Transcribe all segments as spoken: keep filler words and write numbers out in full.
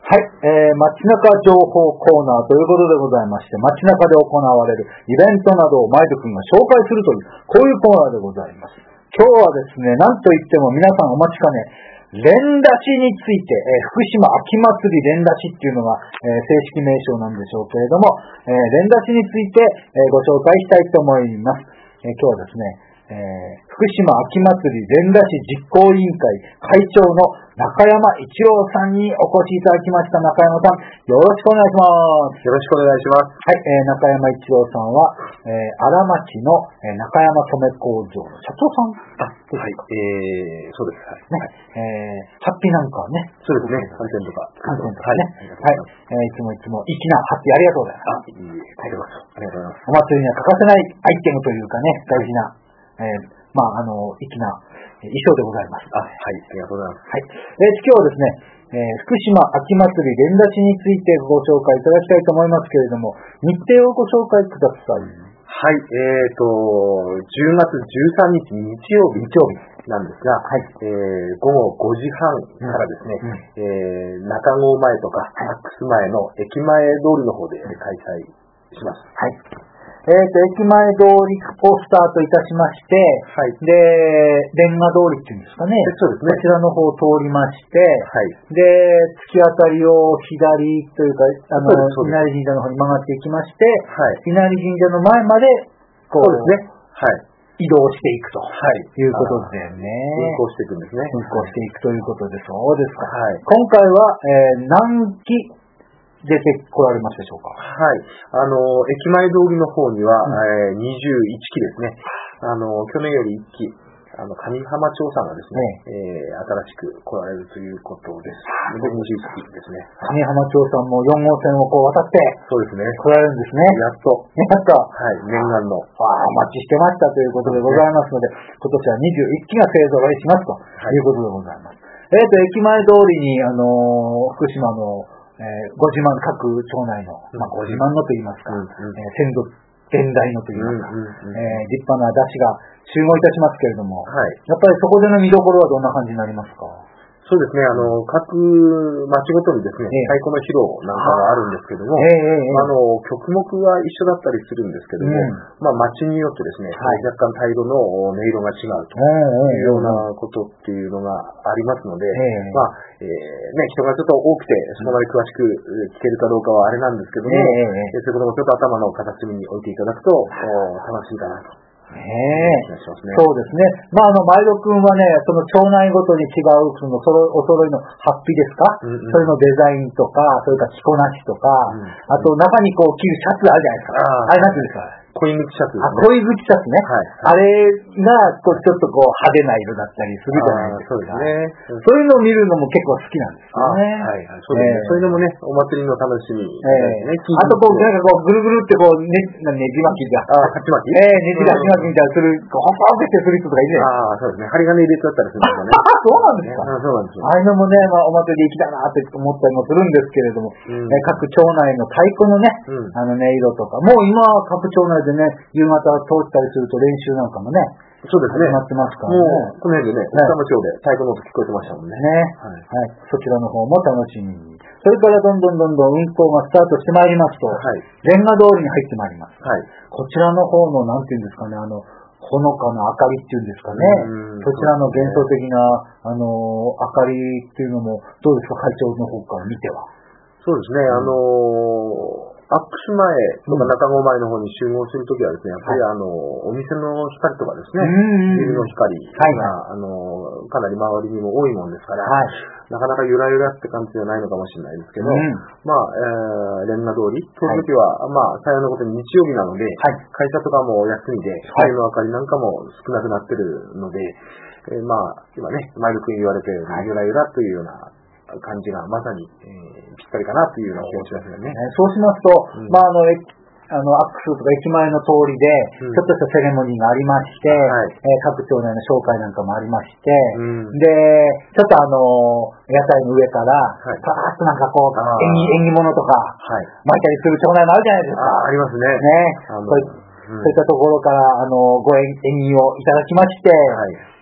はい、えー、街中情報コーナーということでございまして、街中で行われるイベントなどをマイル君が紹介するという、こういうコーナーでございます。今日はですね、なんといっても皆さんお待ちかね、連出しについて、えー、福島秋祭り連出しっていうのが、えー、正式名称なんでしょうけれども、えー、連出しについて、えー、ご紹介したいと思います。えー、今日はですね、えー、福島秋祭り連出し実行委員会会長の中山一郎さんにお越しいただきました。中山さん、よろしくお願いします。 よろしくお願いします。 はい、えー、中山一郎さんは、えー、荒町の、えー、中山染工場の社長さん。 あ、はい、えー、そうです。はい。 ね、えー、ハッピーなんかはね。 そうですね。感染とか。 感染とかね。はい。はい、えー、いつもいつも粋なハッピーありがとうございます。 あ、いいえ、ありがとうございます。 お祭りには欠かせないアイテムというかね、大事な、えー、まあ、あの、粋な衣装でございます。 あ、はい、ありがとうございます。 はい。えー、今日はですね、えー、福島秋祭り連出しについてご紹介いただきたいと思いますけれども、日程をご紹介ください。 はい、えーと、じゅうがつじゅうさんにち日曜日。 日曜日。 なんですが、はい、えー、午後ごじはんからですね、うんえー、中郷前とか、アックス前の駅前通りの方で開催します。 はい。えっ、ー、と、駅前通りをスタートいたしまして、はい。で、レンガ通りっていうんですかね。 そうですね。 こちらの方を通りまして、 はい。 で、突き当たりを左というか、あの、稲荷神社の方に曲がっていきまして、はい。稲荷神社の前まで、こう、そうですね。はい。移動していくと。はい。いうことだよね。 運行していくんですね。 運行していくということで、そうですか。はい。今回は、えー、何基、出てこられましたでしょうか。 はい。あの、駅前通りの方には、うん、えー、にじゅういちきですね。あの、去年よりいっき、あの、上浜町さんがですね、ねえー、新しく来られるということです。で、にじゅういちきですね。 上浜町さんもよん号線をこう渡って、 そうですね。 来られるんですね。 やっと。 やっと。 はい、念願の。 ああ、お待ちしてましたということでございますので、今年はにじゅういっきが勢ぞろいしますということでございます。はい、えっ、ー、と、駅前通りに、あのー、福島の、えー、ご自慢、各町内の、まあ、ご自慢のと言いますか、うんうん、えー、先祖伝来のと言いますか、うんうんうん、えー、立派な出汁が集合いたしますけれども、はい、やっぱりそこでの見どころはどんな感じになりますか？ そうですね、あの、各町ごとにですね、ええ、太鼓の披露なんかがあるんですけども、えええ、あの、曲目は一緒だったりするんですけども、うん、まあ、町によってですね、はい、若干態度の音色が違うというようなことっていうのがありますので、ええ、まあ、えー、ね、人がちょっと多くて、そこまで詳しく聞けるかどうかはあれなんですけども、ええ、そういうこともちょっと頭の片隅に置いていただくと、楽しいかなと。 ねえ、そうですね。まあ、あの、前田くんはね、その町内ごとに違う、その、そろ、お揃いのハッピーですか、うんうん、それのデザインとか、それから着こなしとか、うんうん、あと中にこう着るシャツあるじゃないですか。ああれなんていうんですか。 恋口シャツ、ね。 あ、恋口シャツね。はい。あれが、こう、ちょっとこう、派手な色だったりするじゃないですか。そうですね。そういうのを見るのも結構好きなんですよね。 はいはい。そうですね。そういうのもね、お祭りの楽しみ、ね。 えー、あとこう、なんかこう、ぐるぐるってこう、ね、ねじ巻きが。 あ、鉢巻きええー、ねじ巻きみたいなする、こう、ほほってする人とかいるじゃないですか。 ああ、そうですね。針金入れちゃったりするんですよね。 あ、そうなんですか。 あ、そうなんですよ。 ああいうのもね、まあ、お祭りで粋だなって思ったりもするんですけれども、うん、え各町内の太鼓のね、うん、あの音色とか、もう今は各町内でね、夕方通ったりすると練習なんかもね、 そうですね。 始まってますからね。 もう、この辺でね、奥多摩町で太鼓の音聞こえてましたもんね。 ね。はい。はい。そちらの方も楽しみに。それからどんどんどんどん運行がスタートしてまいりますと、はい。レンガ通りに入ってまいります。はい。こちらの方の、なんていうんですかね、あの、ほのかな明かりっていうんですかね。そちらの幻想的な、あの、明かりっていうのも、どうですか、会長の方から見ては。 そうですね、あのー、アックス前とか中郷前の方に集合するときはですね、やっぱりあの、お店の光とかですね、ビルの光が、あの、かなり周りにも多いもんですから、はい、なかなかゆらゆらって感じじゃないのかもしれないですけど、うん、まあ、えー、レンガ通り、その時は、はい、まあ、幸いなことに日曜日なので、はい、会社とかも休みで、光の明かりなんかも少なくなってるので、えー、まあ、今ね、前田君言われてるように、ゆらゆらというような感じがまさに、えー、ぴったりかなというような気がしますよね。 そうしますと、うん、まああの、あの、アックスとか駅前の通りで、ちょっとしたセレモニーがありまして、うんはいえー、各町内の紹介なんかもありまして、うん、で、ちょっとあの、屋台の上から、はい、パーッとなんかこう、縁起、縁起物とか、はい、巻いたりする町内もあるじゃないですか。 あ、ありますね。 ね。そういったところから、あの、ご縁起をいただきまして、はい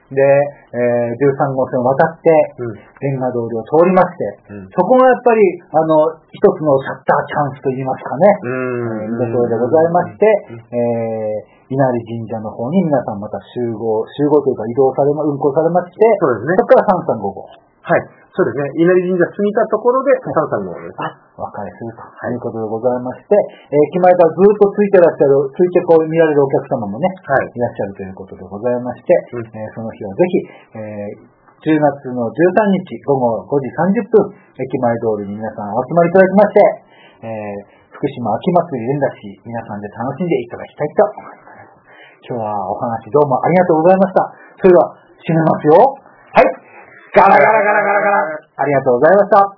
で、えー、じゅうさんごうせんを渡って、レンガ通りを通りまして、うん、そこがやっぱり、あの、一つのシャッターチャンスといいますかね、見どころでございまして、えー、稲荷神社の方に皆さんまた集合、集合というか移動されま、運行されまして、 そうですね。 そこからさんさんごご。 はい。そうですね。稲荷神社過ぎたところでさんさんごです。 あ、和解するということでございまして、えー、駅前からずっとついてらっしゃる、ついてこう見られるお客様もね、はい、いらっしゃるということでございまして、うん、えー、その日はぜひ、えー、じゅうがつのじゅうさんにちごごごじさんじゅっぷん、駅前通りに皆さんお集まりいただきまして、えー、福島秋祭り連打し、皆さんで楽しんでいただきたいと思います。今日はお話どうもありがとうございました。それでは締めますよ。はい。ガラガラガラガラガラ。ありがとうございました。